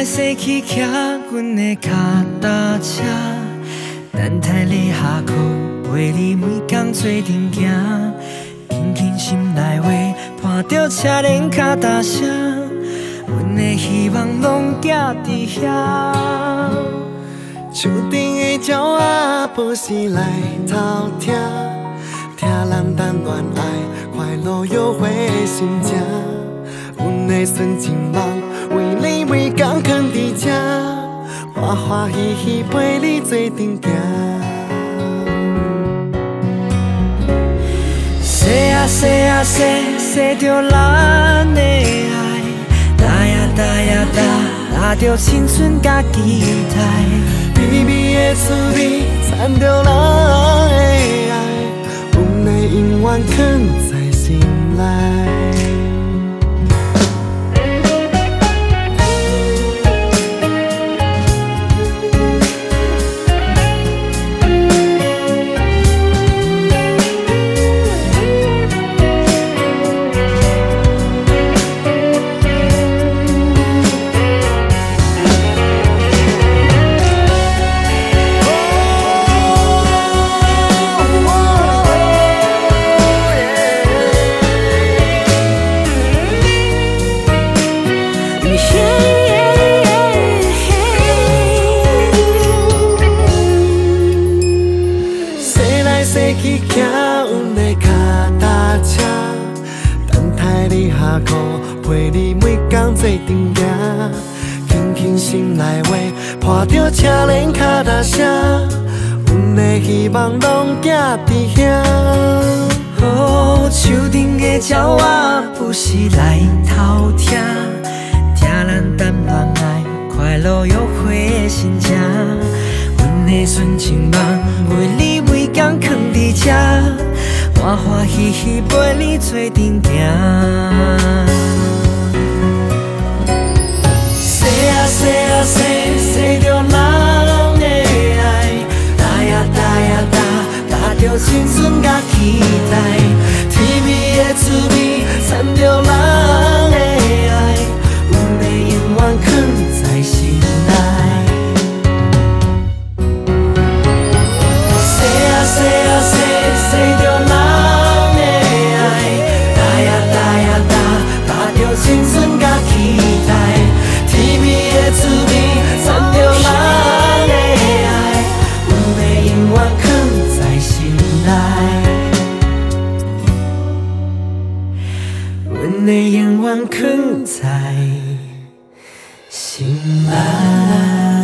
洗去骑阮的脚踏车，等待你下课，陪你每天做阵行。轻轻心内话，伴着车轮脚踏声，阮的希望拢寄伫遐。 树顶的鸟仔报时来偷听，听人谈恋爱，快乐约会的心情。阮的纯情梦，为你每天藏伫这，欢欢喜喜陪你做阵行。 洗啊洗啊洗，洗着咱的爱，打呀打呀打，打着青春甲期待。 美美的滋味，掺着咱的爱，阮的永远藏在心内。洗去骑阮的脚踏车，等待你下课，陪你每天做阵行。轻轻心内话，伴着车轮脚踏声，阮的希望拢寄伫遐。 树顶的鸟仔不时来偷听，听咱谈恋爱，快乐约会的心情。阮的纯情梦，为你每天藏伫这，欢欢喜喜陪你做阵行。洗啊洗啊洗，洗着咱的爱，打呀打呀打，打着青春甲期待。甜蜜的滋味，掺着咱的爱，阮的永远藏在心内。洗啊洗，洗着咱的爱，打呀打呀打，打着青春甲期待。甜蜜的滋味，掺着咱的爱，阮的永远藏在心内。阮的永远藏在心内。